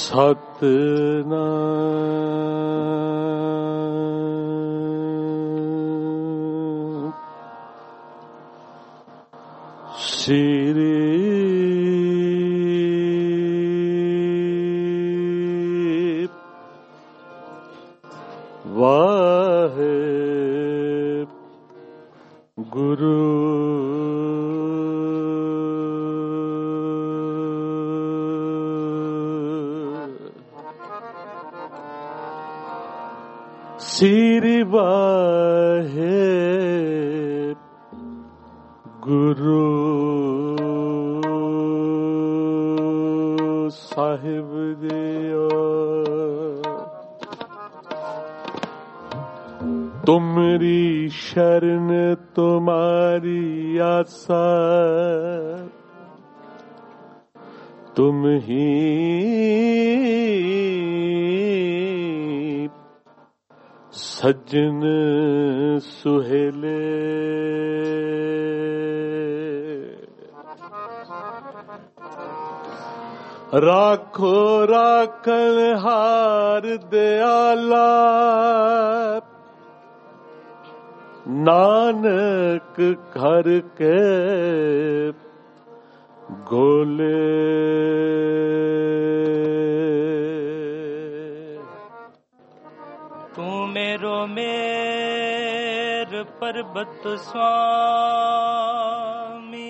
ਸਤਿਨਾਮ ਸ੍ਰੀ ਵਾਹਿਗੁਰੂ ਸ੍ਰੀ ਵਾਹਿਗੁਰੂ ਸਾਹਿਬ ਜੀਓ। ਤੁਮਰੀ ਸ਼ਰਨ ਤੁਮਾਰੀ ਆਸਾ ਤੁਮ ਹੀ ਸੱਜਣ ਸੁਹੇਲੇ। ਰਾਖੋ ਰਾਖਣ ਹਾਰ ਦਿਆਲਾ ਨਾਨਕ ਘਰ ਕੇ ਗੋਲੇ। ਤੂੰ ਮੇਰੋ ਮੇਰ ਪਰਬਤ ਸੁਆਮੀ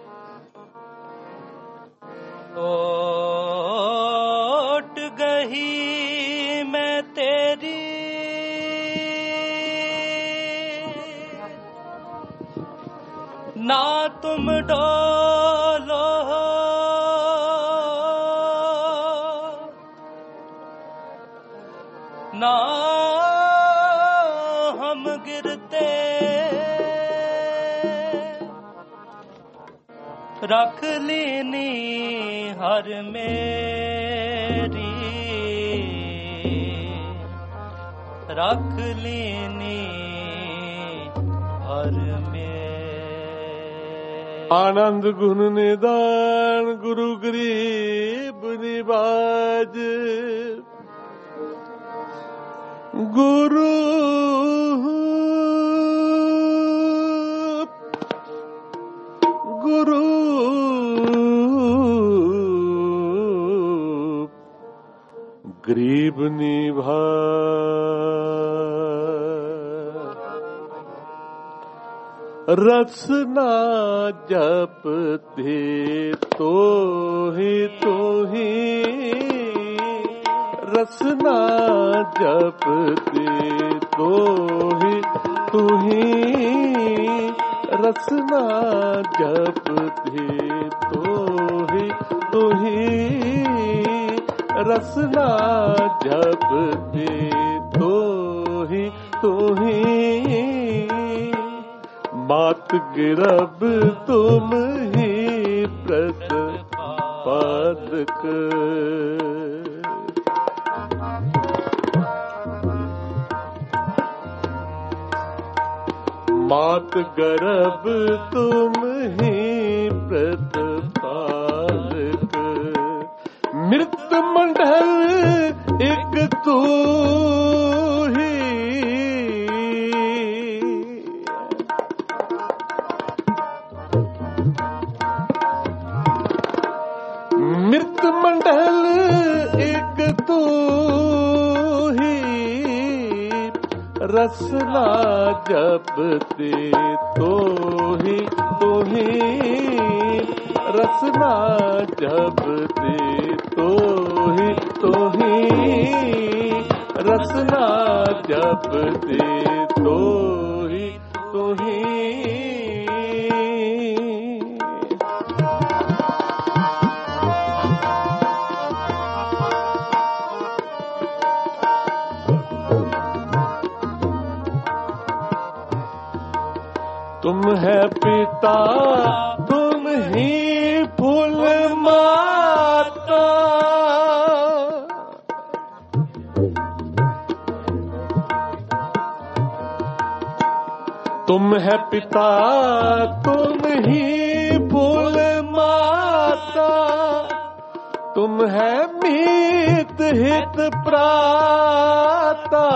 ਓਟ ਗਈ ਮੈਂ ਤੇਰੀ ਨਾ ਤੁਮ ਡੋਲੋ ਨਾ ਹਮ ਗਿਰਤੇ ਰੱਖ ਲੀਨੀ ਹਰ ਮੇਰੀ ਰੱਖ ਲੀਨੀ ਹਰ ਮੇਰੀ। ਆਨੰਦ ਗੁਣ ਨਿਦਾਨ ਗੁਰੂ ਗਰੀਬ ਨਿਵਾਜ ਗੁਰੂ ਗੁਰੂ ਗਰੀਬ ਨਿਭਾ ਰਸਨਾ ਜਪਤੇ ਤੋਹੀ ਤੋਹੀ ਰਸਨਾ ਜਪਤੇ ਤੋਹੀ ਤੋਹੀ ਰਸਨਾ ਜਪਤੇ ਤੋਹੀ ਤੋਹੀ ਰਸਨਾ ਜਪਤੇ ਤੋਹੀ ਤੋਹੀ ਮਾਤ ਗਿਰਬ ਤੁਮ ਹੀ ਪ੍ਰਤਪਾਦਕ। ਮਾਤ ਗਰਭ ਤੁਮ ਹੀ ਪ੍ਰਤਪਾਦਕ। ਮਿਰਤ ਮੰਡਲ ਇੱਕ ਤੂੰ ਹੀ ਮਿਰਤ ਮੰਡਲ ਇੱਕ ਤੂੰ ਹੀ ਰਸਨਾ ਜਪਤੇ ਤੋਹੀ ਤੋਹੀ ਰਸਨਾ ਜਪਤੇ ਤੋਹੀ ਤੋਹੀ ਰਸਨਾ ਜਪਤੇ ਤੋਹੀ ਤੋਹੀ। तुम है पिता तुम ही फूल माता, तुम है पिता तुम ही फूल माता, तुम है मी प्रीत हित प्राता,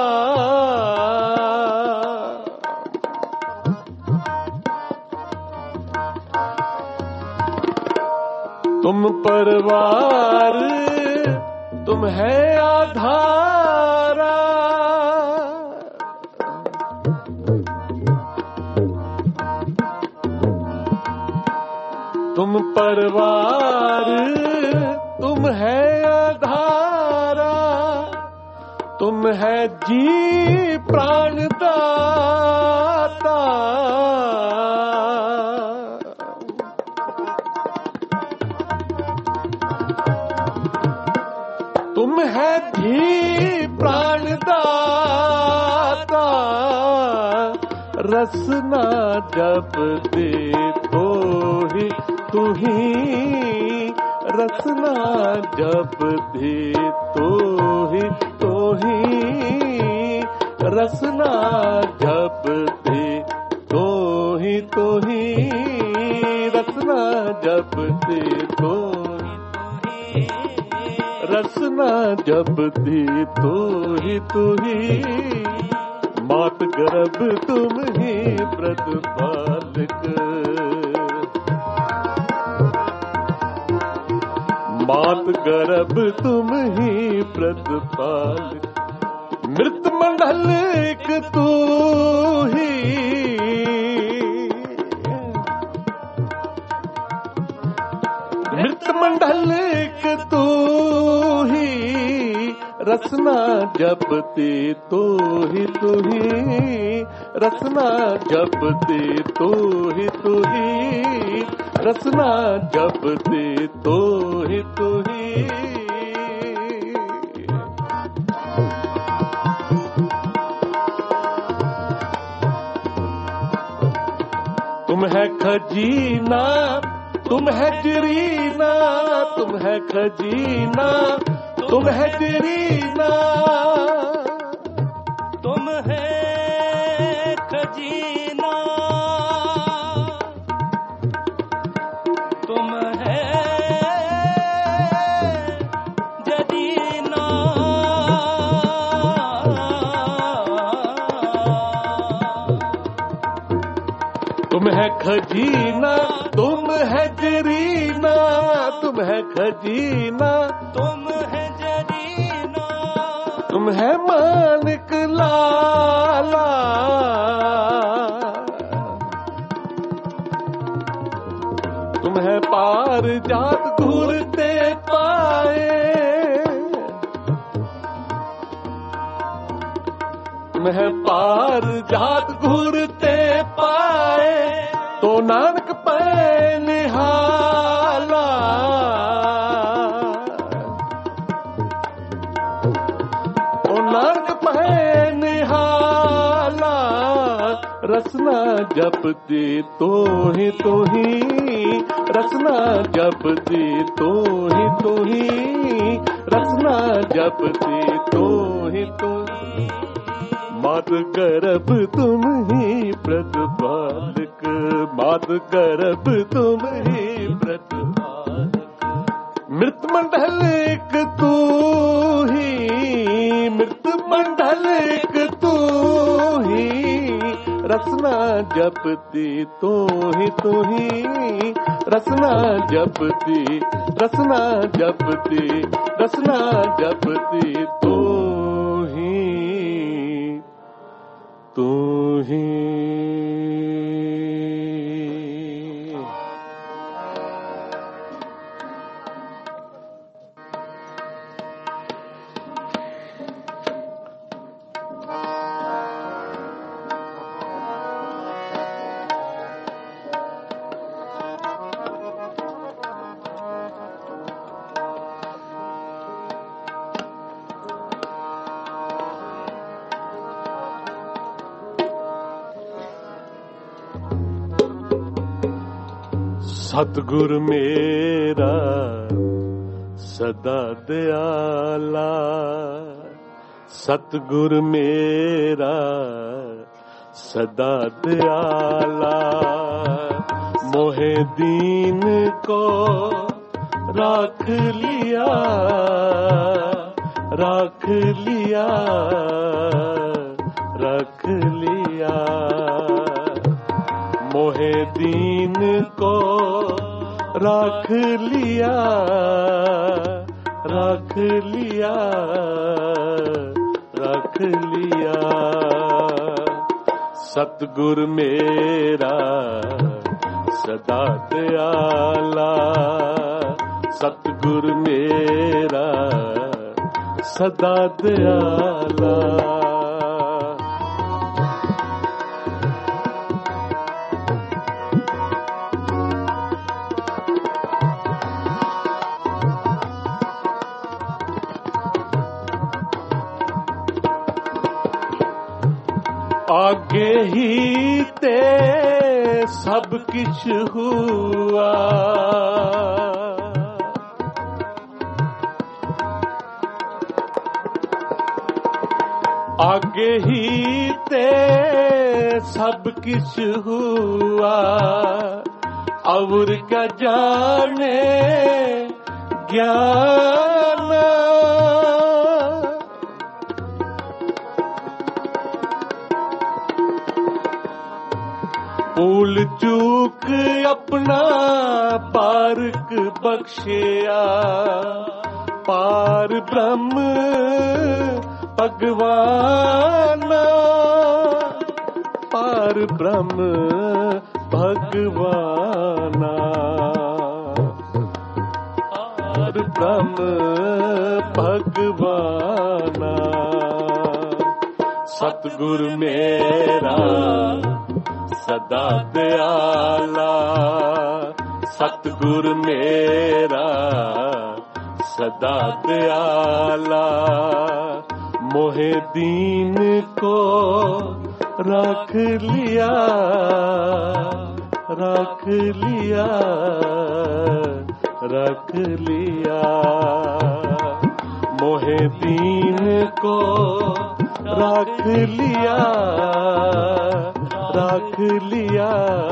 तुम परवार तुम है आधारा, तुम परवार तुम है आधारा, तुम है जी प्राण दाता, तुम है जी प्राण दाता, रसना जब दे तो ही तू ही, रसना जब दे तो ही रसना जब दे तो ही रसना जब दे तो ही, रसना जब दे तो ही मात गर्भ तुम ही प्रतिपालक, मात गर्भ तुम ही प्रतिपालक, मृत मंडल एक तू ही, मृत मंडल एक तू ही, रसना जपते तो ही रसना जपते तो ही रसना जपते तो ही तुम है खजीना, तुम है जरीना, तुम है खजीना, तुम है जरीना, तुम है खजीना, तुम है जरीना, तुम है खजीना, तुम है जरीना, तुम है खजीना, तुम है जरीना, तुम है मानिक लाला, तुम है पार जात घूरते पाए, तुम है पार जात घूरते पाए, तो नानक पे निहाला, तो नानक पे निहाला, रसना जपते तो ही रसना जपते तो ही रसना जपते तो ही मात गर्भ तुम ही प्रतिपालक, मात गर्भ तुम ही प्रतिपालक, मृत मंडल एक तू ही, मृत मंडल एक तू ही, रसना जपती तो ही रसना जपती, रसना जपती, रसना जपती तो ही सतगुर मेरा सदा दयाला, सतगुर मेरा सदा दयाला, मोहे दीन को राख लिया, राख लिया, रख लिया। मोहे दीन को राख लिया, राख लिया, रख लिया। सतगुर मेरा सदा दयाला, सतगुर मेरा सदा दयाला। आगे ही ते सब किछ हुआ, आगे ही ते सब किछ हुआ। और क्या जाने ज्ञान, भूल चूक अपना पारक बख्शिया। पार ब्रह्म भगवाना, पार ब्रह्म भगवाना, पार ब्रह्म भगवाना। सतगुर मेरा सदा दयाला, सतगुर मेरा सदा दयाला। मोहे दीन को राख लिया, राख लिया, रख लिया। मोहे दीन को राख लिया, राख लिया,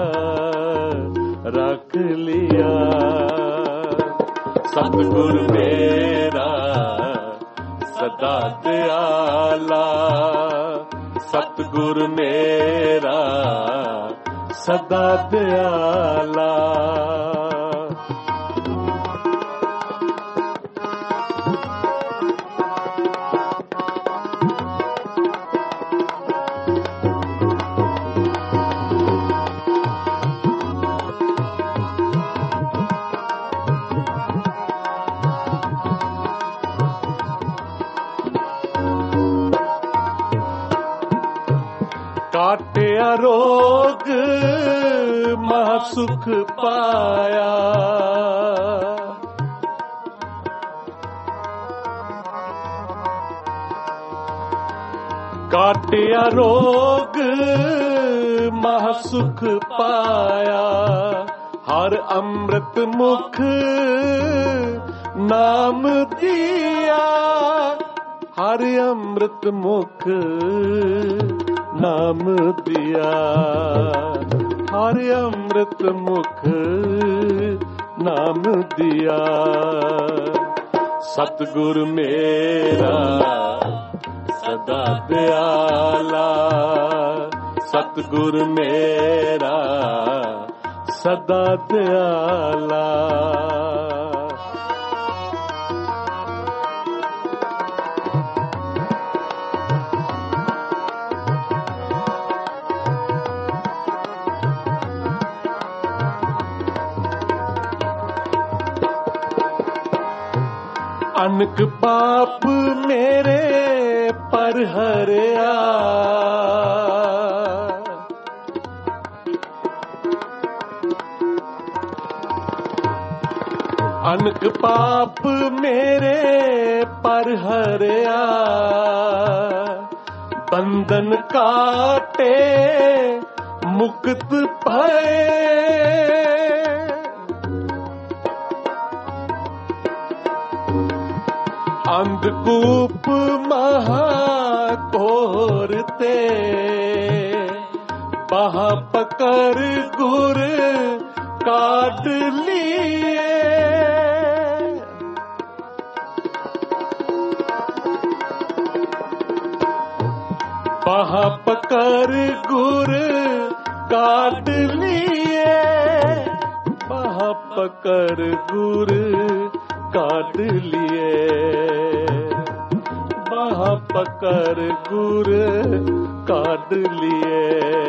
रख लिया। सतगुर मेरा सदा दयाला, सतगुर मेरा सदा दयाला। काटिया रोग महासुख पाया, काटिया रोग महासुख पाया। हर अमृत मुख नाम दिया, हर अमृत मुख नाम दिया। हर अमृत मुख नाम दिया। सतगुर मेरा सदा दयाला, सतगुर मेरा सदा दयाला। अनक पाप मेरे पर हरिया, अनक पाप मेरे पर हरिया। बंधन काटे मुक्त भये, अंधकूप महाघोर ते बहा पकड़ गुर काट लिए। बाह पकड़ गुर काट लिए, बाह पकड़ गुर काट लिए, बाह पकड़ गुर काट लिए।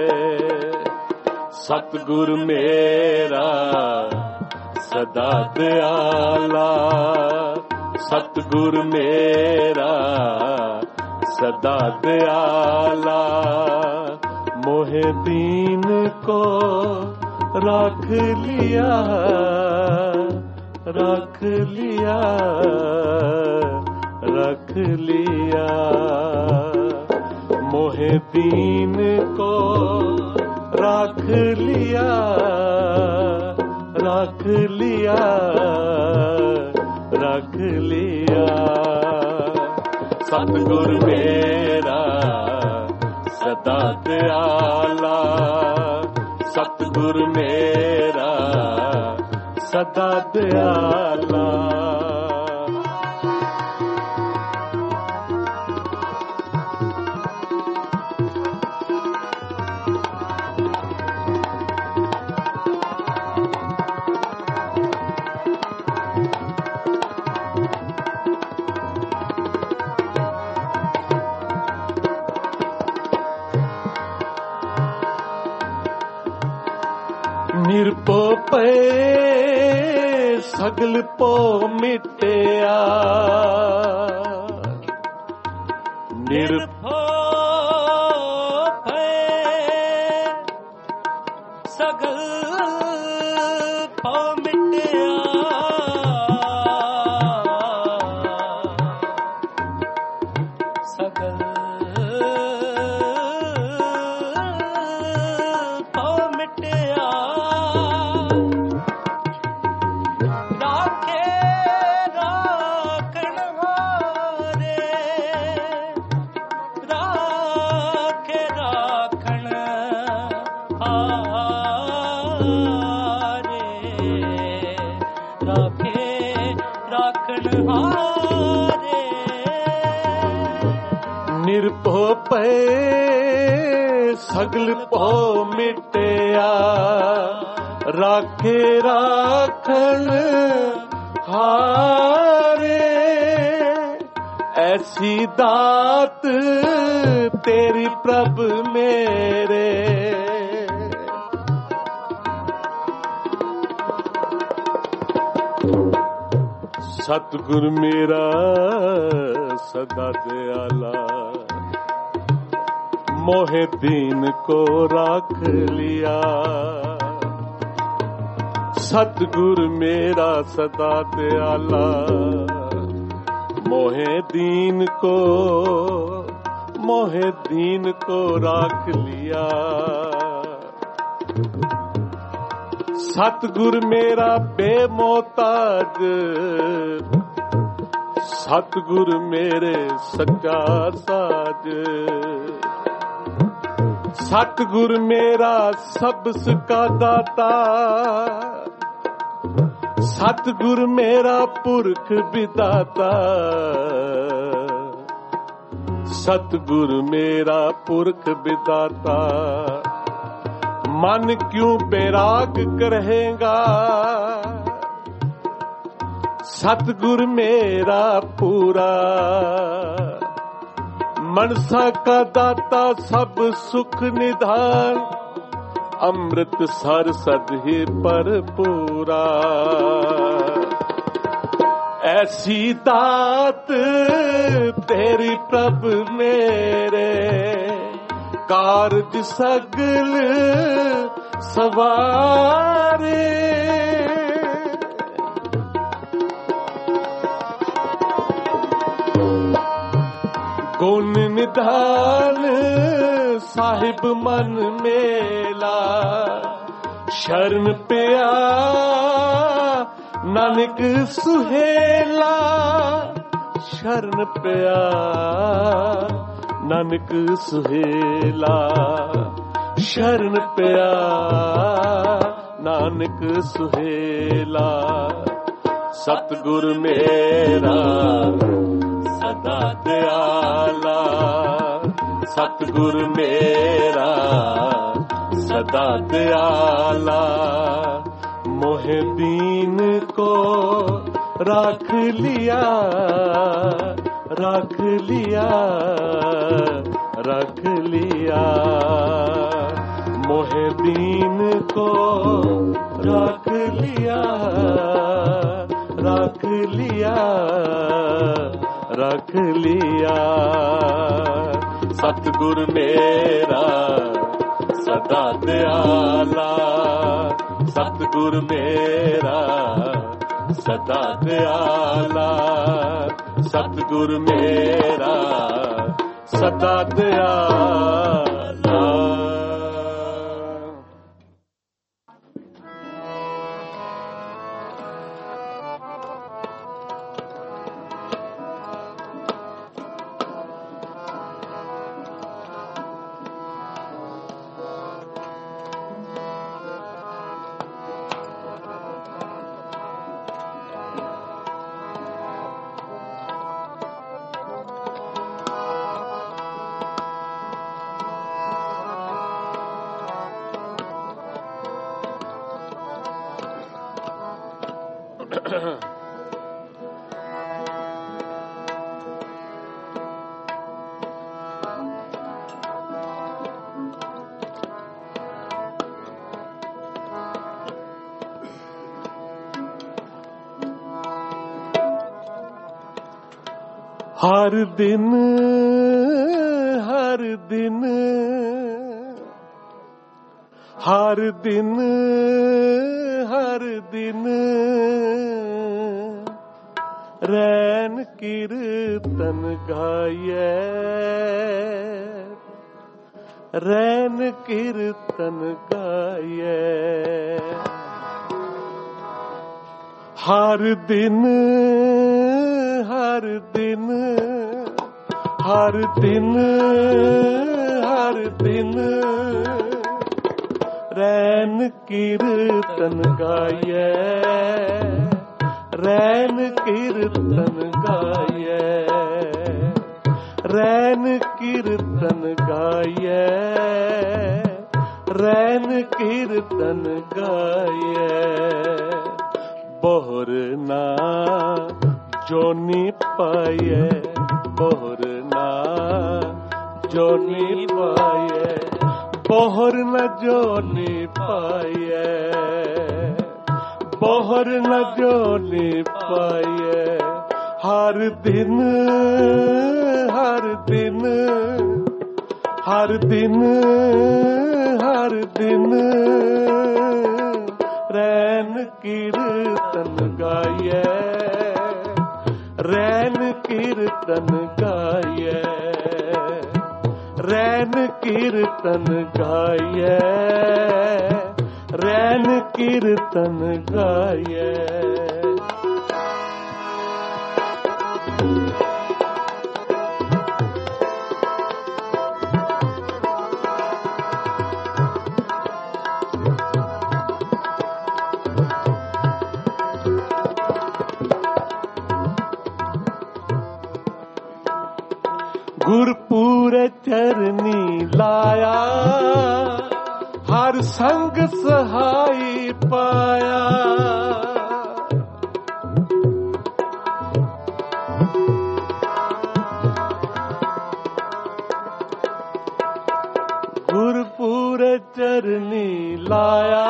सतगुर मेरा सदा दयाला, सतगुर मेरा सदा दयाला, मोहे दीन को रख लिया, रख लिया, रख लिया, मोहे दीन को रख लिया, रख लिया, रख लिया। सतगुर मेरा सदा दयाला, सतगुर मेरा सदा दयाला। निरपो पे सगल पो मिटया, निरपो पे सगल पो मिटया, सगल पो मिटया। निरपो पे सगल पो मिटया, राखे राखण हारे, ऐसी दात तेरी प्रभ मेरे। सतगुर मेरा सदा दयाला, मोहे दीन को राख लिया। सतगुर मेरा सदा दयाला, मोहे दीन को राख लिया। सतगुर मेरा बेमोहताज, सतगुर मेरे सच्चा साज। सतगुर मेरा सबस का दाता, सतगुर मेरा पुरख विदाता। सतगुर मेरा पुरख विदाता, मन क्यों बैराग करेगा। सतगुर मेरा पूरा, मनसा का दाता सब सुख निधान। अमृत सर सद ही पर पूरा, ऐसी दात तेरी प्रभ मेरे। कारज सगल सवारे, गुण निधान साहिब मन मेला। शरण पिया नानक सुहेला, शरण पिया नानक सुहेला। शरण पिया नानक सुहेला। सतगुर मेरा सदा दयाला, सतगुर मेरा सदा दयाला, मोहे दीन को राख लिया, राख लिया, रख लिया, मोहे दीन को रख लिया, रख लिया, रख लिया। सतगुर मेरा सदा दयाला, सतगुर मेरा सदा दयाला, सतगुर मेरा सदा दयाला। हर दिन, हर दिन, हर दिन, हर दिन रैन कीर्तन गाये, रैन कीर्तन गाये। हर दिन, हर दिन, हर दिन, हर दिन रैन कीर्तन गाये, रैन कीर्तन गाये, रैन कीर्तन गाये, रैन कीर्तन गाये। बोहर ना जोनी पाए, बोहर ना जोनी पाए, बोहर न जोनी पाए, बोहर न जोनी पाए। हर दिन, हर दिन, हर दिन, हर दिन रैन कीर्तन गाये, रैन कीर्तन गाये, रैन कीर्तन गाये, रैन कीर्तन गाये। गुरपुर चरनी लाया, हर संग सहाई पाया। गुरपुर चरनी लाया,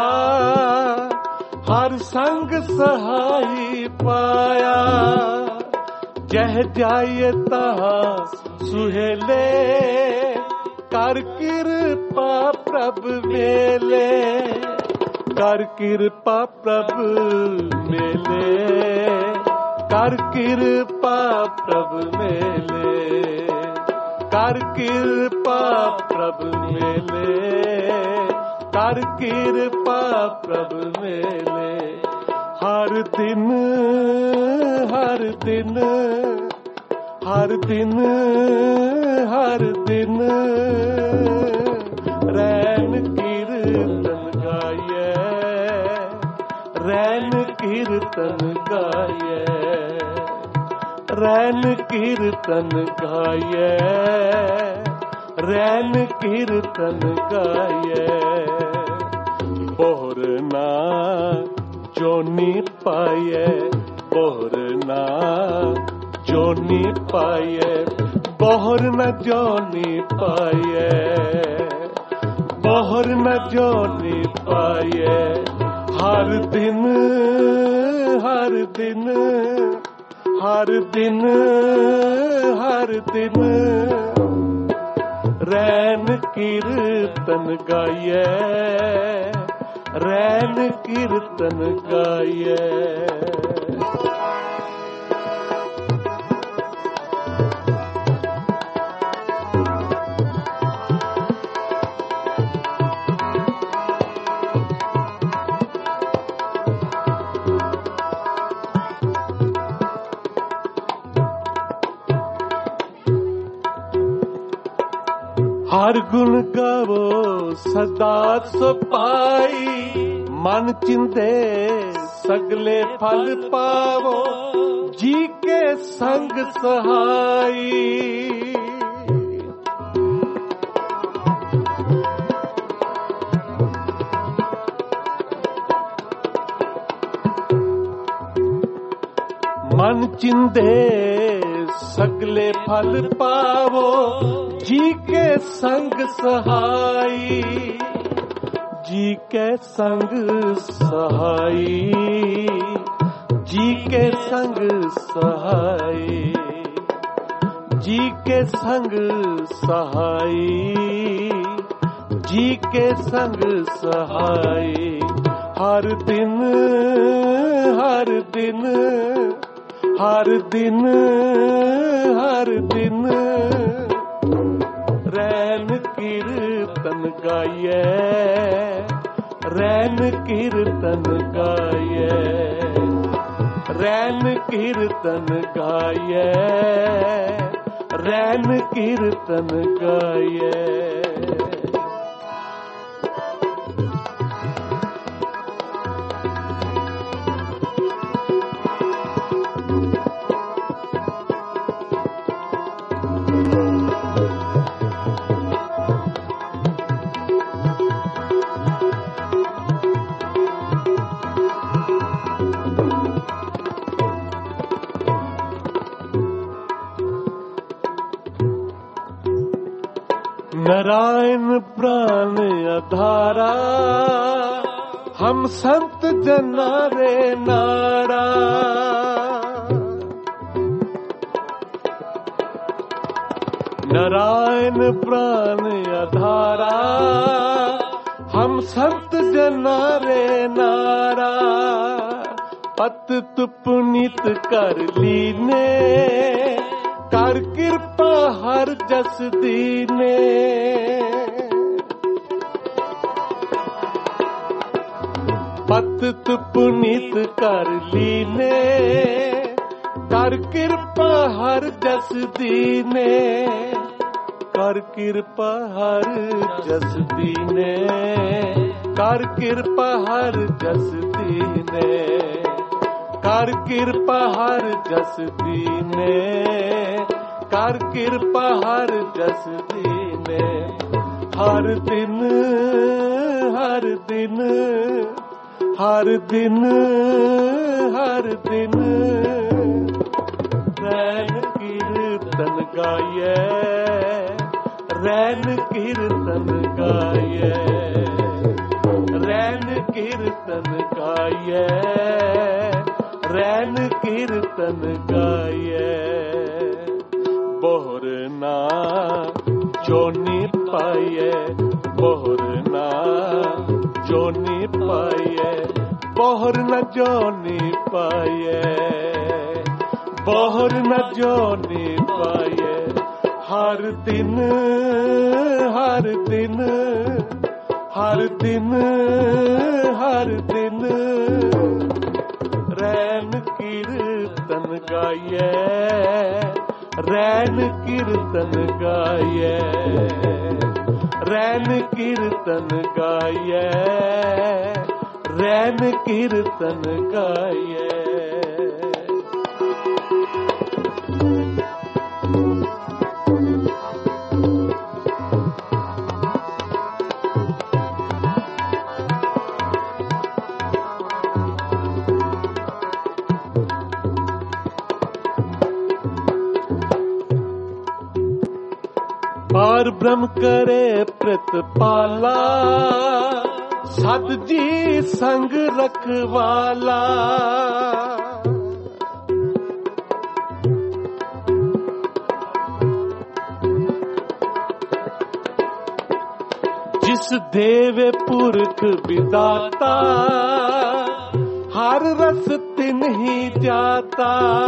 हर संग सहाई पाया। जह जाइए तहाँ सुहेले, कर कृपा प्रभ मेले, कर कृपा प्रभ मेले, कर कृपा प्रभ मेले, कर कृपा प्रभ मेले, कर कृपा प्रभ मेले। हर दिन, हर दिन, हर दिन, हर दिन रैन कीर्तन गाये, रैन कीर्तन गाये, रैन कीर्तन गाये, रैन कीर्तन गाये। बोहरना जोनी पाए, बोहरना जोनी पाए, बोहरना जोनी पाए, बोहरना जोनी पाए। हर दिन हर दिन हर दिन हर दिन रैन कीर्तन गाये, रैन कीर्तन गाये। हर गुण गावो सदा सुपाई, मन चिंते सगले फल पावो, जी के संग सहाई। मन चिंते सगले फल पावो, जी के संग सहाई, जी के संग सहाई, जी के संग सहाई, जी के संग सहाई, जी के संग सहाई। हर दिन हर दिन हर दिन हर दिन रैन कीर्तन गाये, रैन कीर्तन गाये, रैन कीर्तन गाये, रैन कीर्तन गाये। नारायण प्राण आधारा, हम संत जना रे नारा। नारायण प्राण आधारा, हम संत जना रे नारा। पत तु पुनीत कर लीने, कर कृपा हर जस दीने। पत तु पुनीत कर लीने, कर कृपा हर जस दीने। कर कृपा हर जस दीने, कर कृपा हर जस दीने। कर कृपा हर जस दीने, कर कृपा हर जस दीने। हर दिन हर दिन हर दिन हर दिन रैन कीर्तन गाये, रैन कीर्तन गाये, रैन कीर्तन गाये, रैन कीर्तन गाये। बोहरना जोनी पाए, बोहरना जोनी पाए, बोहरना जोनी पाए, बोहरना जोनी पाए। हर दिन हर दिन हर दिन हर दिन रैन कीर्तन गाये, रैन कीर्तन गाये, रैन कीर्तन गाये, रैन कीर्तन गाये। पार ब्रह्म करे प्रतिपाला, सद जी संग रखवाला। जिस देव पुरख विदाता, हर रस तिन्ही जाता।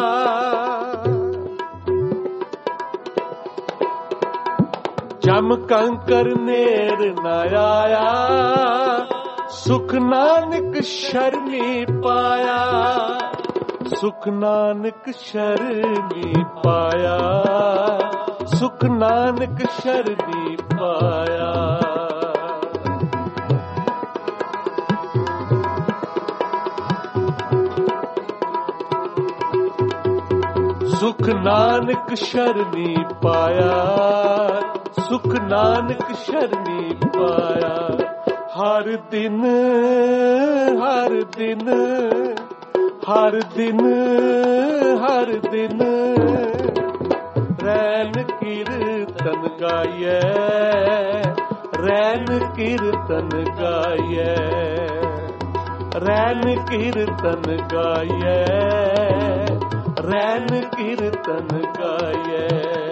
जम कंकर नेर न आया, सुख नानक शरणी पाया। सुख नानक शरणी पाया, सुख नानक शरणी पाया। सुख नानक शरणी पाया, सुख नानक शरणी पाया। हर दिन हर दिन हर दिन हर दिन रैन कीर्तन गाइए, रैन कीर्तन गाइए, रैन कीर्तन गाइए, रैन कीर्तन गाइए।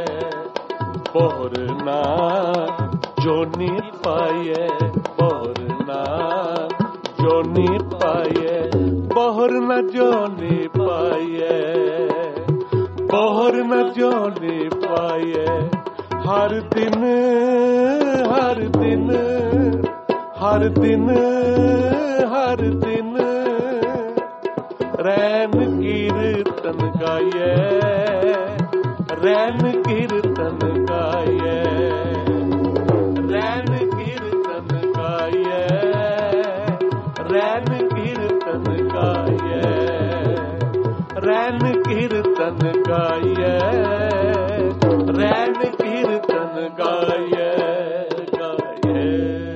बहुरना जोनी पाइए, बहुरना जोनी पाइए, बहुरना जोनी पाइए, बहुरना जोनी पाइए। हर दिन हर दिन हर दिन हर दिन रैन कीर्तन गाइए, रैन कीर्तन गाइए, रैन कीर्तन गाइए, रैन कीर्तन गाइए, रैन कीर्तन गाइए, रैन कीर्तन गाइए गाइए।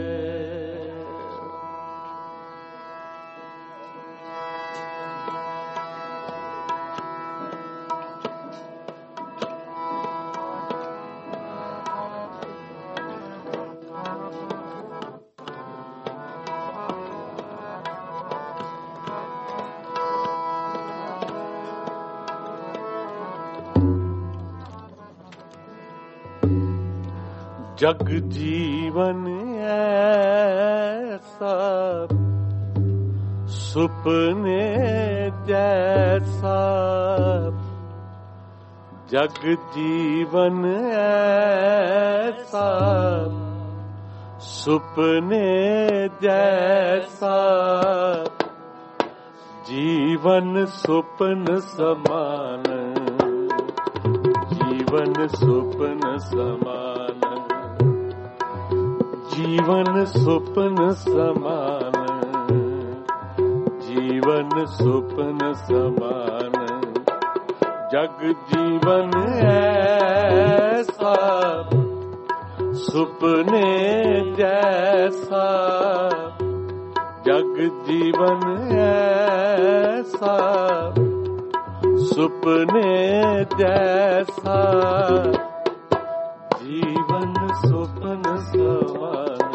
जग जीवन ऐसा सुपने जैसा, जग जीवन ऐसा सुपने जैसा। जीवन सुपन समान, जीवन सुपन समान, जीवन सुपन समान, जीवन सुपन समान। जग जीवन ऐसा सुपने जैसा, जग जीवन ऐसा सुपने जैसा। जीवन सुपन समान,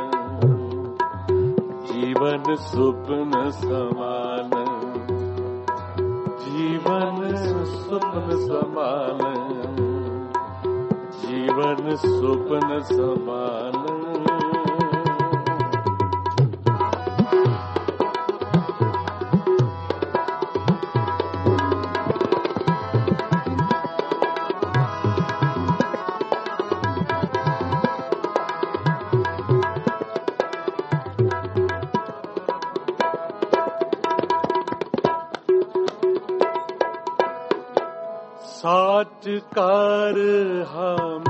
जीवन सुपन समान, जीवन सुपन समान, जीवन सुपन समान। साच कर हम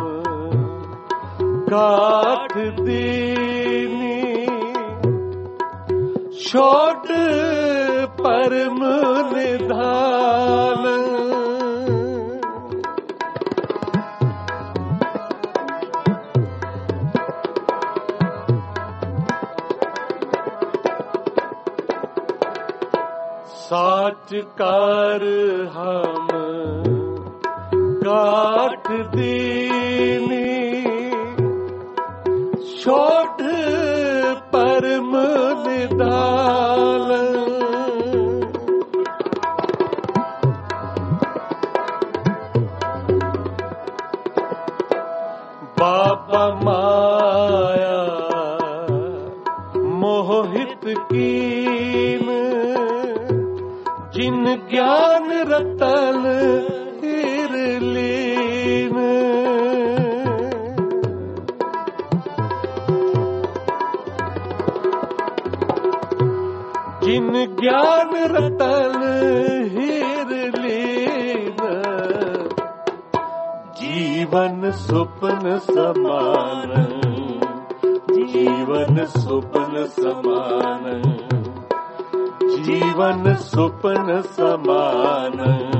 काठ दीनी, छोट परम निधान। साच कर हम काठ दीनी, छोट परम निधान बाबा माया मोहित कीन जिन ज्ञान रतन हिरलीन जिन ज्ञान रतन हिरलीन जीवन सुपन समान जीवन सुपन समान जीवन सुपन समान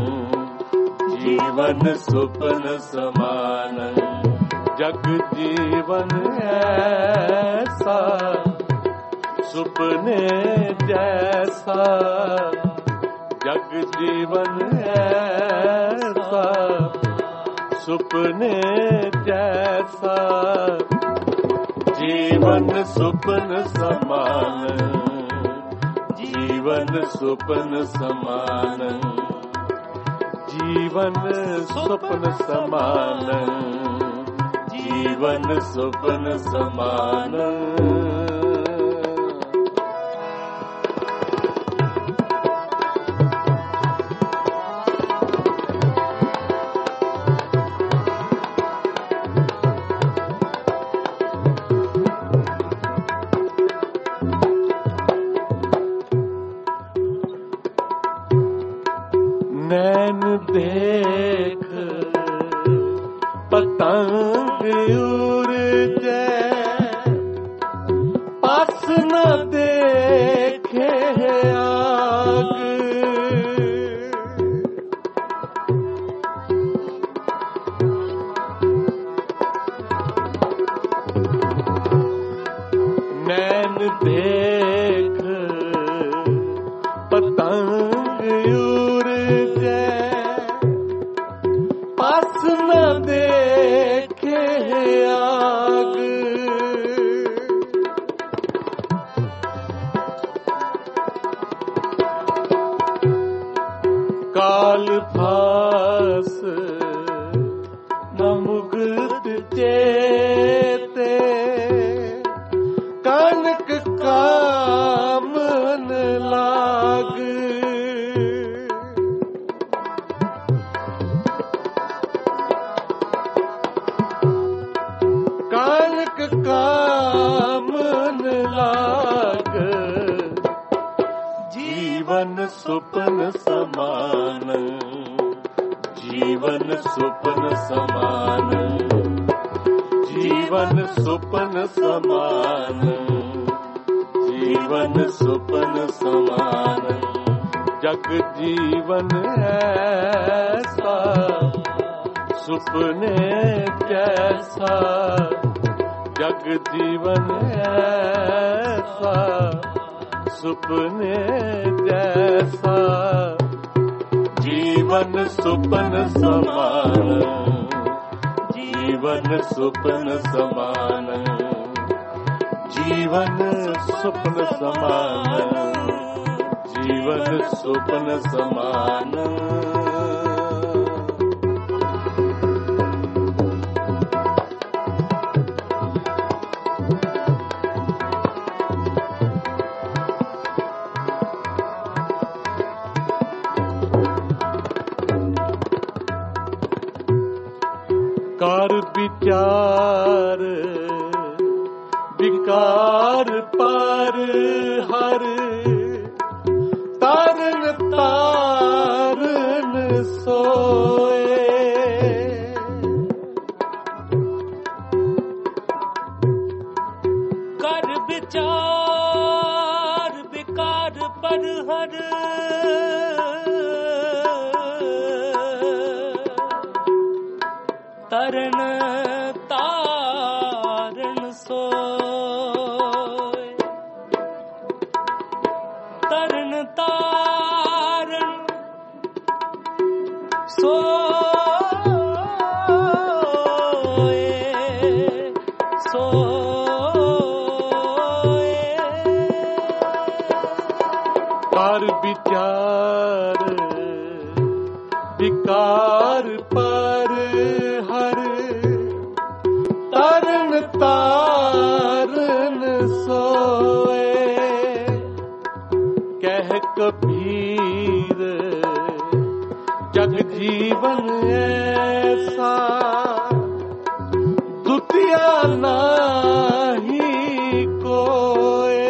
जीवन सुपन समान जग जीवन ऐसा सुपने जैसा जग जीवन ऐसा सुपने जैसा जीवन सुपन समान जीवन सुपन समान जीवन सुपन समान जीवन सुपन समान नैन देख पतंग उड़ जाए पास न देखे आग नैन देख पतंग पास न देखे आग काल फास न मुगत चेते कनक कामन लाग कानक कामन लाग जीवन सुपन समान जीवन सुपन समान जीवन सुपन समान जीवन सुपन समान जग जीवन ऐसा सुपने जैसा जग जीवन ऐसा सुपने जैसा जीवन सुपन समान जीवन सुपन समान जीवन सुपन समान जीवन सुपन समान कार विचार विकार पार हर तारन तारन सोए कर विचार विकार पर हर तरन तारन सोए तरन तारन सोए सोए तारन सोए, कह कबीर जग जीवन ऐसा, दुतिया नाही कोए।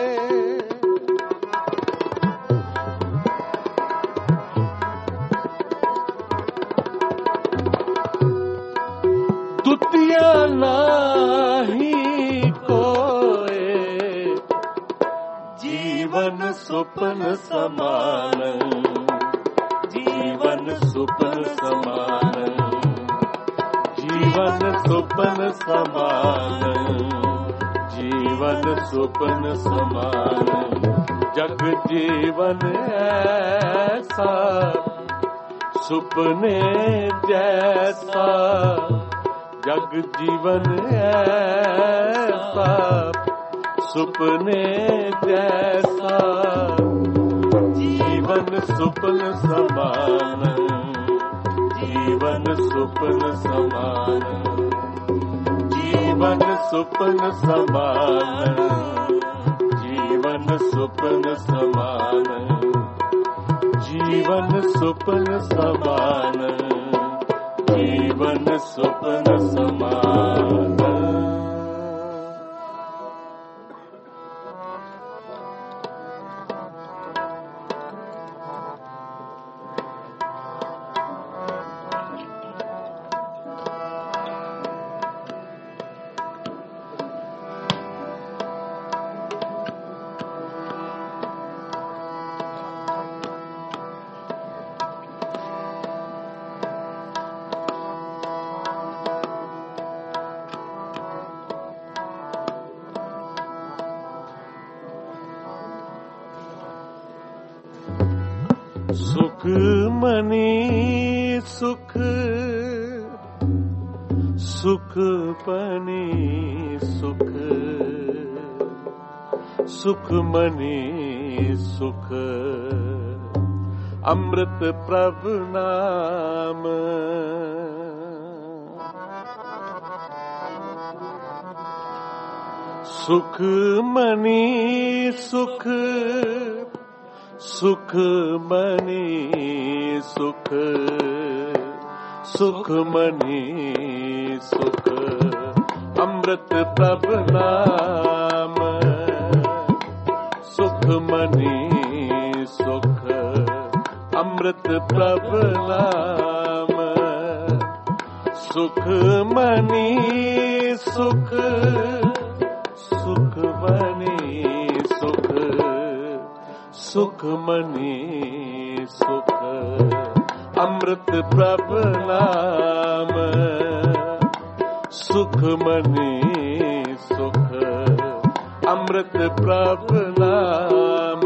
दुतिया नाही कोए, जीवन सुपन समान, जीवन सुपन समान, जीवन सुपन समान, जीवन सुपन समान। जग जीवन ऐसा, सुपने जैसा, जग जीवन ऐसा, सुपने जैसा, जीवन सुपन समान, जीवन सुपन समान, जीवन सुपन समान, जीवन सुपन समान, जीवन सुपन समान, जीवन सुपन समान। सुख मनी सुख, सुख पनी सुख, सुख मनी सुख, अमृत प्रभु नाम। सुख मनी सुख, सुख मनी सुख, सुख मनी सुख, अमृत प्रभु नाम। सुख मनी सुख, अमृत प्रभु नाम। सुख मनी सुख, सुख मनी सुख, सुख मनी सुख, अमृत प्रभु नाम। सुख मनी सुख, अमृत प्रभु नाम।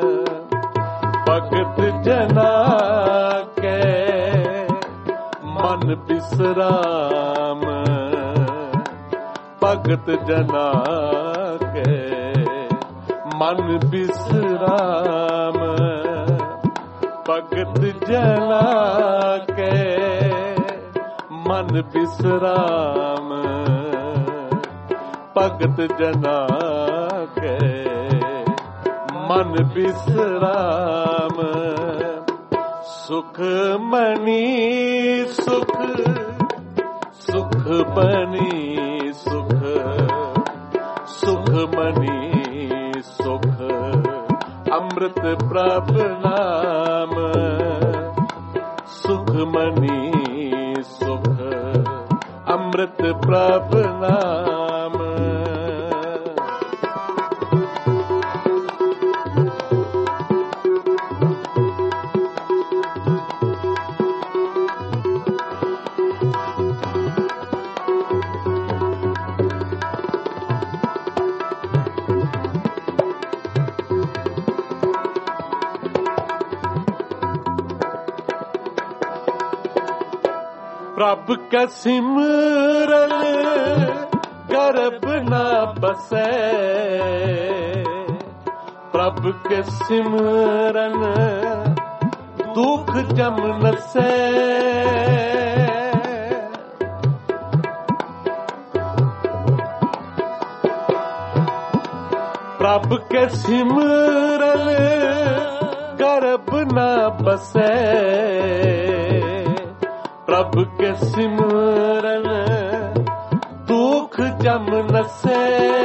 भगत जना के मन बिसराम, भगत जना के मन बिसराम। भगत जना के मन बिसराम, भगत जना के मन बिसराम। सुख मनी सुख, सुख बनी सुख, सुख मनी सुख, अमृत प्रभु नाम। सुख मनी सुख, अमृत प्रभु नाम। प्रभु का सिमरन गर्भ न बसे, प्रभु के सिमरन दुख जम न से। प्रभ के सिमरन गर्भ न बसे, प्रभ के सिमरन दुख जम नसे,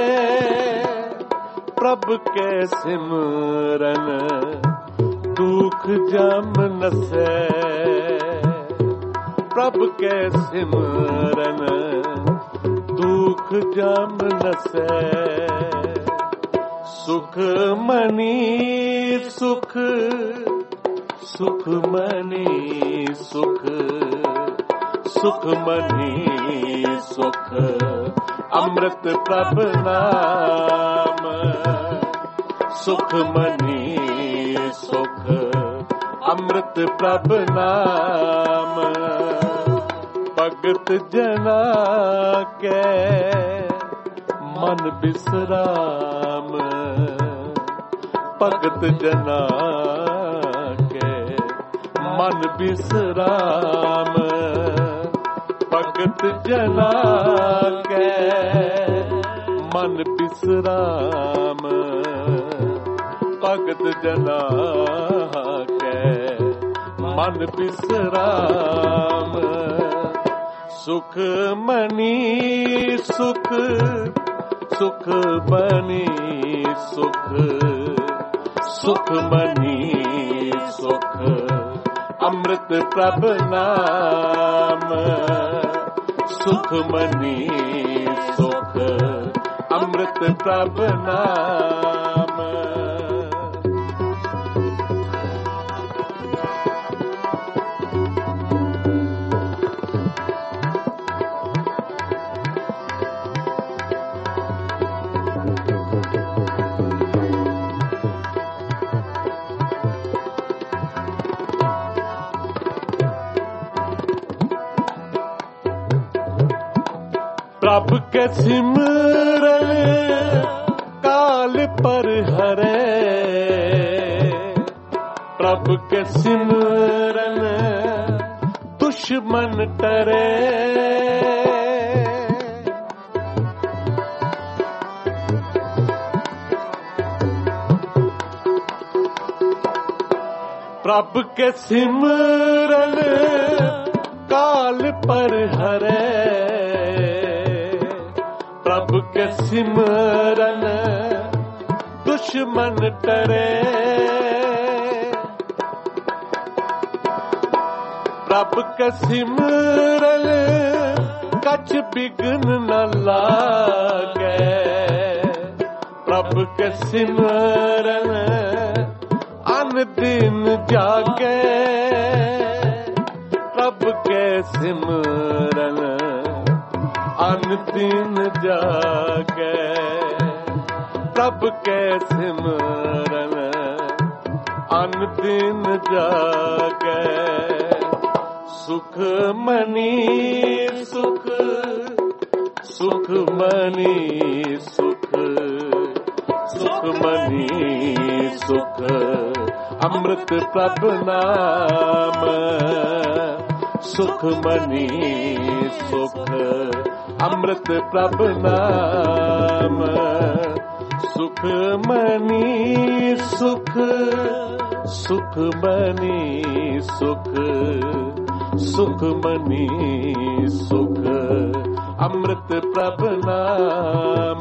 प्रभ के सिमरन दुख जम नसे, प्रभ के सिमरन दुख जम नसे। सुख मनी सुख, सुख मनी सुख, सुख मनी सुख, अमृत प्रभ नाम। सुख मनी सुख, अमृत प्रभ नाम। भगत जना के मन बिसराम, भगत जना के मन बिसराम, भगत जना के मन बिसराम, भगत जना के मन बिसराम। सुख मनी सुख, सुख मनी सुख, सुख मनी सुख, अमृत प्रभ नाम। सुख मनी सुख, अमृत प्रभ नाम। प्रभ के सिमरन काल पर हरे, प्रभ के सिमरन दुश्मन टरे। प्रभ के सिमरन काल पर हरे, प्रभ के सिमरन दुश्मन टरे। प्रभ के सिमरन कछ बिघ्न न लागे, प्रभ के सिमरन अन दिन जागे। प्रभ के सिमरन अन दिन जागे, प्रभ के सिमरन अन दिन जागे। सुख मनी सुख, सुख मनी सुख, सुख मनी सुख, अमृत प्रभ नाम। सुख मनी सुख, अमृत प्रभ नाम। सुख मनी सुख, सुख मनी सुख, सुख मनी सुख, अमृत प्रभ नाम।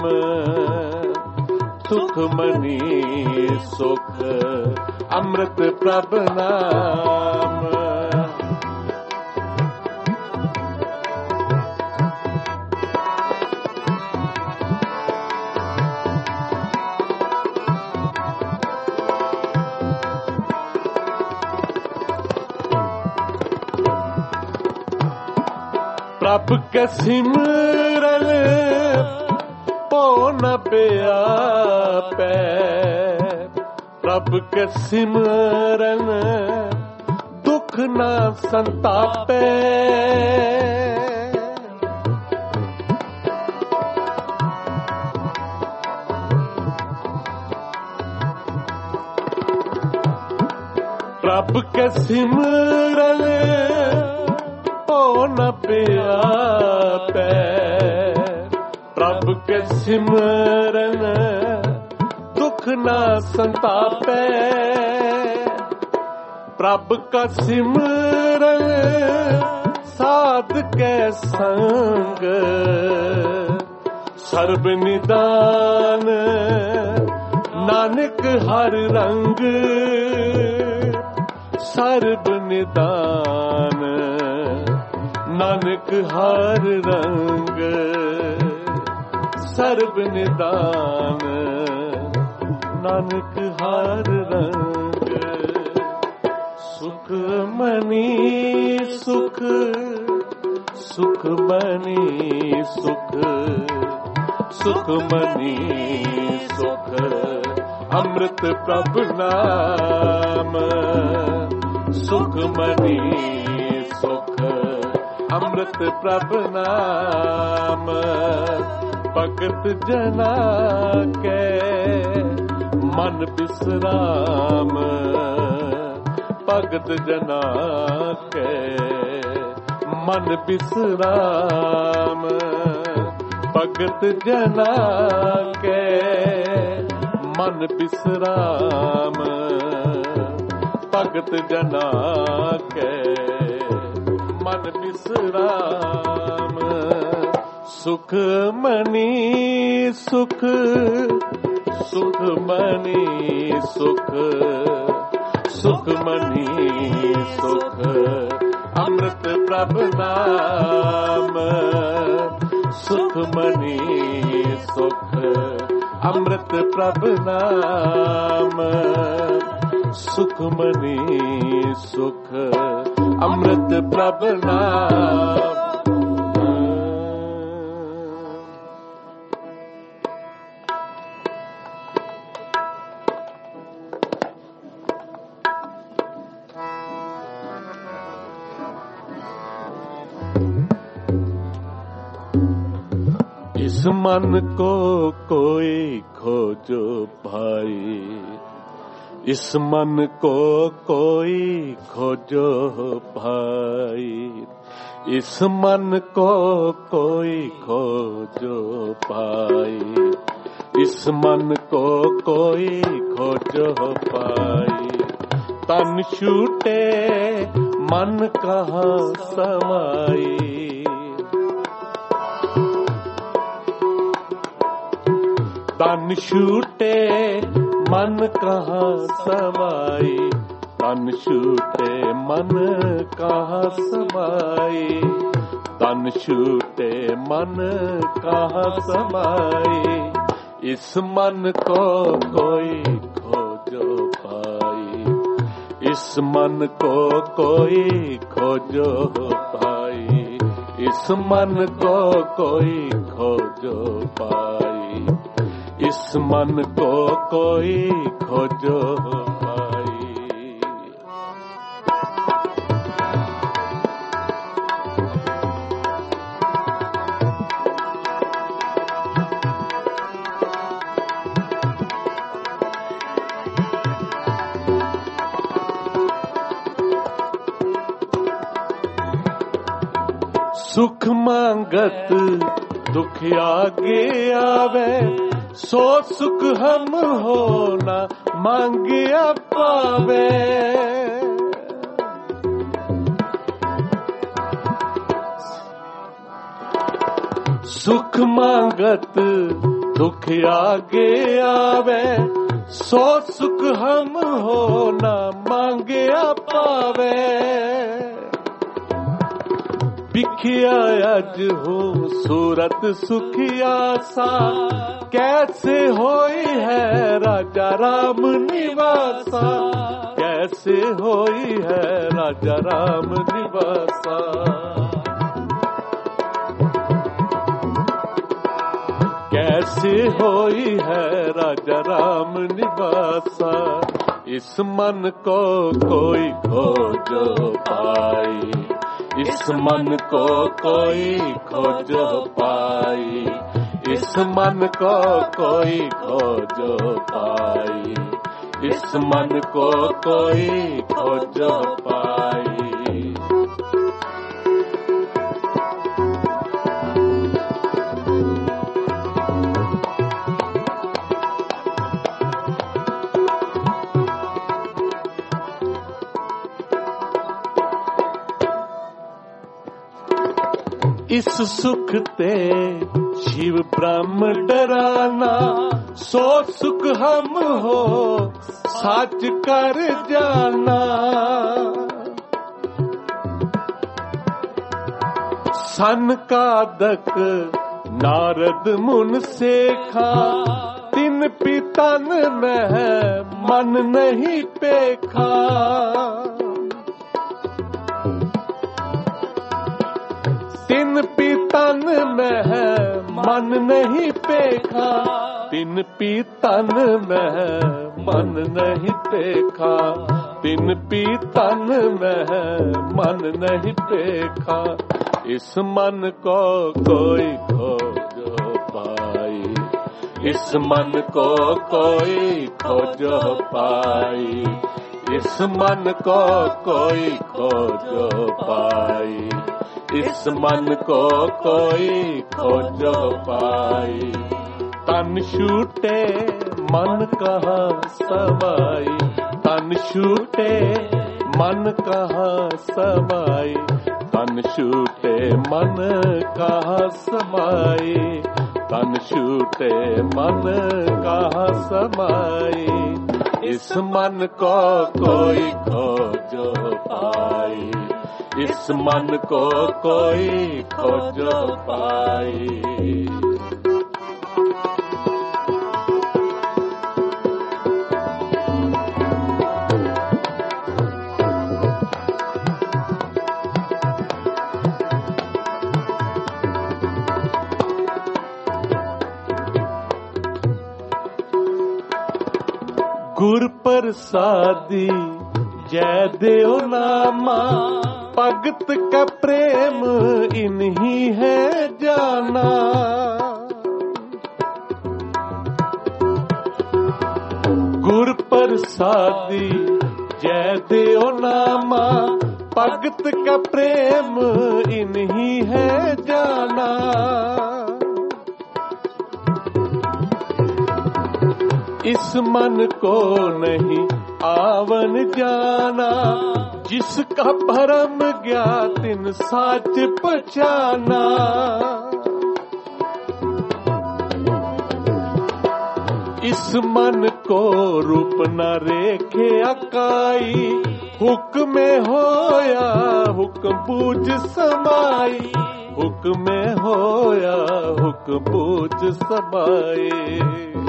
सुख मनी सुख, अमृत प्रभ नाम। प्रभ के सिमरन पो न व्यापै, प्रभ के सिमरन दुख न संतापै। प्रभ के सिमरन न व्यापै, प्रभ के सिमरन दुख न संतापे प्रभ का सिमरन साध के संग सर्ब निदान नानक हर रंग सर्ब निदान नानक हर रंग सर्ब निदान नानक हर रंग सुख मनी सुख सुख मनी सुख सुख मनी सुख अमृत प्रभु नाम सुख मनी सुख अमृत प्रभु नाम भगत जना के मन विश्राम भगत जना के मन विश्राम भगत जना के मन विश्राम भगत जना के मन विश्राम सुख मनी सुख सुख मनी सुख सुख मनी सुख अमृत प्रभु नाम सुख मनी सुख अमृत प्रभु नाम सुख मनी सुख अमृत प्रभु नाम इस मन को कोई खोजो भाई इस मन को कोई खोजो भाई इस मन को कोई खोजो भाई इस मन को कोई खोजो भाई तन छूटे मन कहाँ समाई तन छूटे मन कहाँ समाई तन छूटे मन कहाँ समाई तन छूटे मन कहाँ समाई इस मन को कोई खोजो भाई इस मन को कोई खोजो भाई इस मन को कोई खोजो भाई इस मन को कोई खोजो भाई सुख मांगत दुख आगे आवे सो सुख हम हो ना मांगिया पावे सुख मांगत दुख आगे आवे सो सुख हम हो ना मांगिया पावे बिखिया अज हूँ सूरत सुखिया सा कैसे होई है राजा राम निवासा कैसे होई है राजा राम निवासा कैसे होई है राजा राम निवासा इस मन को कोई खोजो पाई इस मन को कोई खोजो पाई इस मन को कोई खोजो पाई इस मन को कोई खोजो पाई इस सुख ते शिव ब्रह्म डराना, सो सुख हम हो साच कर जाना। सनकादक नारद मुन सेखा, तिन पितन में मन नहीं पेखा। तिन पितन में मन नहीं पेखा, तिन पितन में मन नहीं पेखा, तिन पितन में मन नहीं पेखा। इस मन को कोई खोजो पाई, इस मन को कोई खोजो पाई, इस मन को कोई खोजो पाई, इस मन को कोई खोजो पाई। तन छूटे मन कहाँ समाई, तन छूटे मन कहाँ समाई, तन छूटे मन कहाँ समाई, तन छूटे मन कहाँ समाई। इस मन को कोई खोजो पाई, इस मन को कोई खोजो पाई। गुर प्रसादी जय देव नामा, भगत का प्रेम इन्हीं है जाना। गुर प्रसादी जय देव नामा, भगत का प्रेम इन्हीं है जाना। इस मन को नहीं आवन जाना, जिसका भरम ज्ञात इन साच पहचाना। इस मन को रूप न रेखे अकाई, हुक्म होया हुक्म बूझ समाई, हुक्म होया हुक्म बूझ समाई।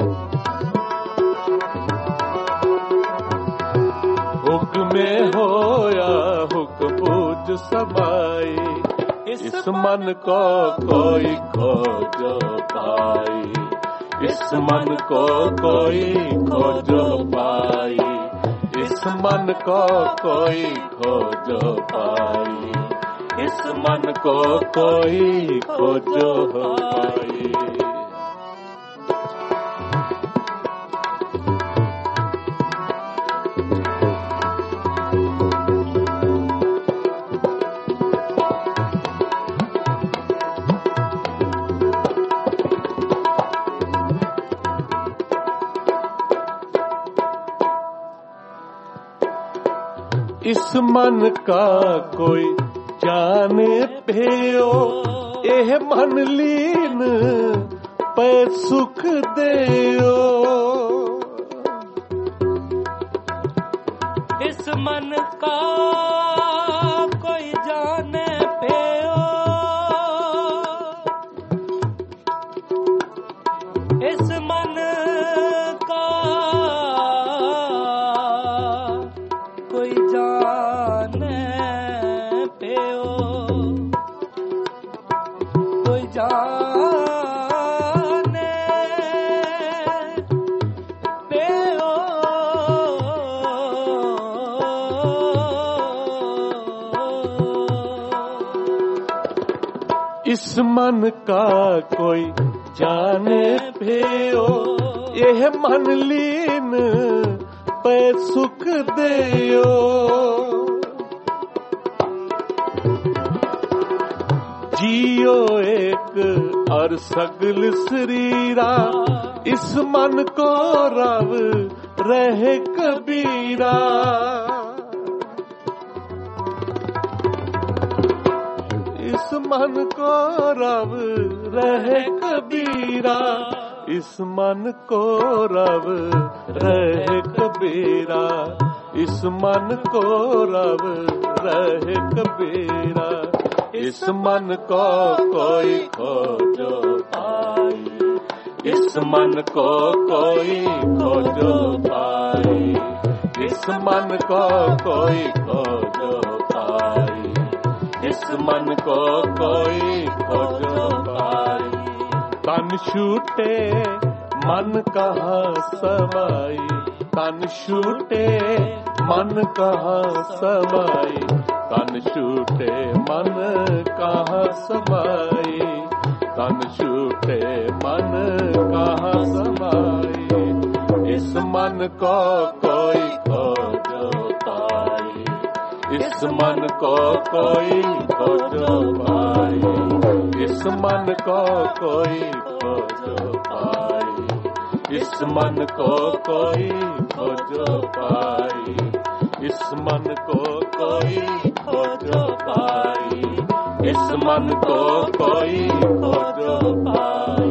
हुक्म होया हुक्म बूझ समाई। इस मन को कोई खोजो पाई, इस मन को कोई खोजो पाई, इस मन को कोई खोजो पाई, इस मन को कोई खोजो पाई। इस मन का कोई जाने भेयो, एह मन लीन पे सुख देयो। इस मन का कोई जाने भेयो, इस मन का कोई जाने पेओ, कोई जाने पेओ। इस मन का कोई जाने भेयो, यह मन लीन पे सुख देयो। जियो एक और सगल शरीरा, इस मन को रव रहे कबीरा। इस मन को रव रहे कबीरा, इस मन को रव रहे कबीरा, इस मन को रव रहे कबीरा, इस मन को कोई खोजो पाई, इस मन को कोई खोजो पाई, इस मन को कोई खोजो पाई, इस मन को कोई खोजो पाई। तन छूटे मन कहाँ समाई, तन छूटे मन कहाँ समाई, तन छूटे मन कहाँ समाई, तन छूटे मन कहाँ समाई, इस मन को कोई खोजो पाई, इस मन को कोई खोजो पाई, इस मन को कोई खोजो पाई, इस मन को कोई खोजो पाई, इस मन को कोई खोजो पाई, इस मन को कोई खोजो पाई।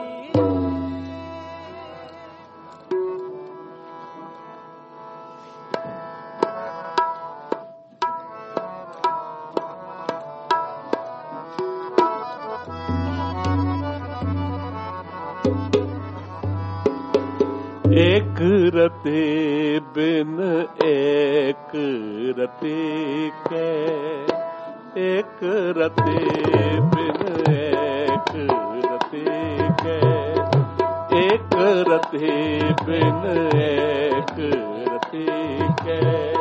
एक रते बिन एक रते के, एक रते बिन एक रते के, एक रते बिन एक रते के।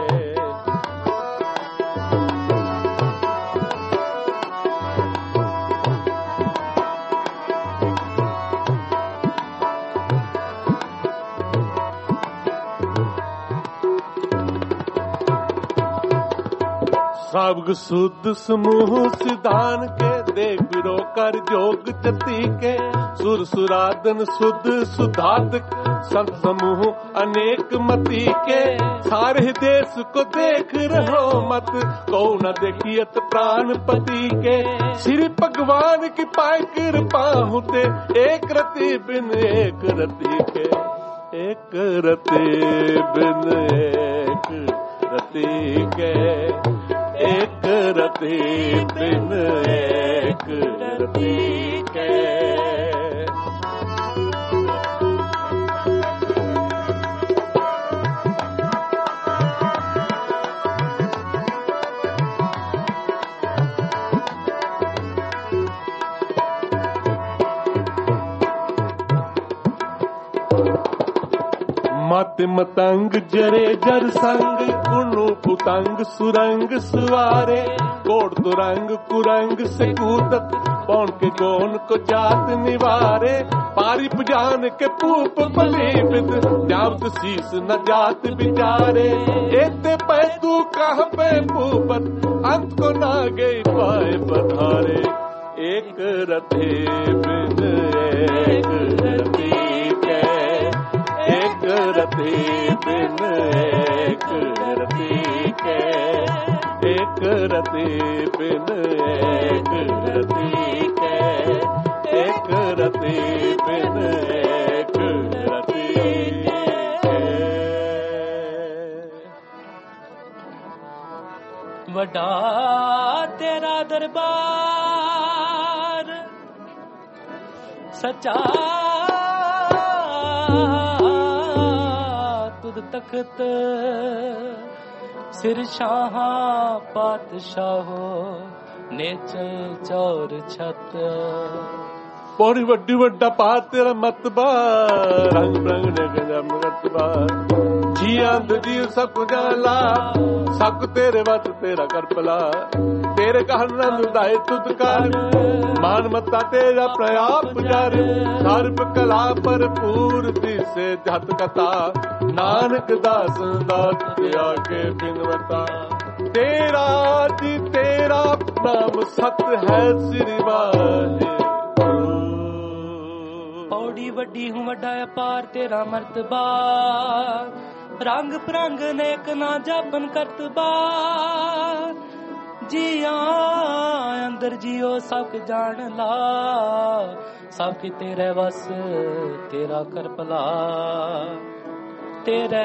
साबग सुध समूह सिधान के, देख बिरो कर जोग जति के, सुर सुरादन सुध सुधातक, संत समूह अनेक मति के। सारे देश को देख रहो मत, को न देखियत प्राणपति के। श्री भगवान की पाए कृपा होते, एक रति बिन एक रति के, एक रति बिन एक रति के, एक रति बिन एक रति के। मत मतंग जरे जर संग, कुनु पुतंग सुरंग सुवारे। कोड तुरंग कुरंग से कूदत, पौन के गोन को जात निवारे। पारी पुजान के पूप बली बिद, जावत शीस न जात बिचारे। एते पै तू कहाँ पे पूपत, अंत को ना गई पाए पधारे। एक रथे बिन एक रति के, एक रति बिन एक रति के, एक रति बिन एक रति के, एक रति बिन एक रति के। वड्डा तेरा दरबार सच्चा, तुद तख्त सिर शाह पातशाहो, नेचल चौर छत। पौड़ी वड्डी वड्डा पा तेरा मतबा, रंग रंग ने गजब मतबा। जिया जीव सब जाला, सब तेरे वत तेरा कर पला। तेरे कहन उदाय तुद कर, मान मता तेरा प्रयाप जर। सर्व कला पर पूर्ति से जत कथा, नानक दास दात के आगे बिनवता। तेरा जी तेरा नाम सत्य है श्री वाहे। पौड़ी वड्डी हूँ वड्डा अपार तेरा मर्तबा, रंग परंग नेक ना जापन करतबा। जिया अंदर जियो सब जान ला, सब की तेरे बस तेरा कर भला, तेरे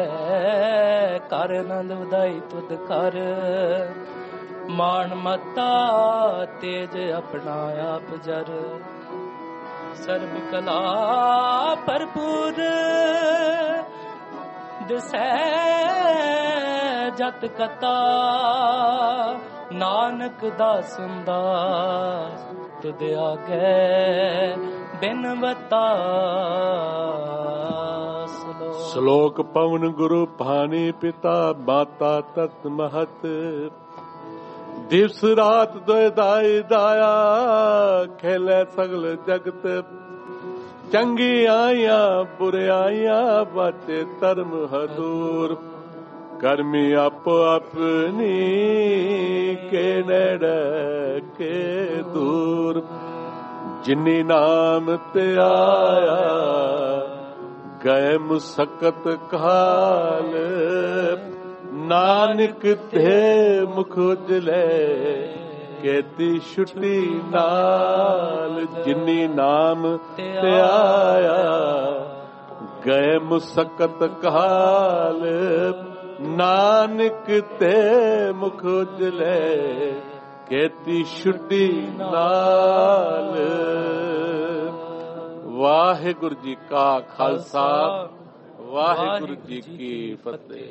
कर आनंद उदाई तुद कर, मान मता तेज अपना आप जर, सर्ब कला भरपूर दिसै जत कता, नानक दास दास तुद आगे बिन बता। श्लोक पवन गुरु भानी पिता माता तत् महत, दिवस रात दोय दाई दाया, खेले सगल जगत, चंगी आइया बुरे आइया बाचे धर्म हदूर, कर्मी आपो अपनी के नेड़े के दूर, जिन्नी नाम ते आया गए मुसकत काल, नानक ते मुख उजले केती छुट्टी नाल, जिन्नी नाम ते आया गए मुसकत काल, नानक ते मुख उजले केती छुट्टी नाल। वाहिगुरु जी का खालसा, वाहिगुरु जी की फतेह।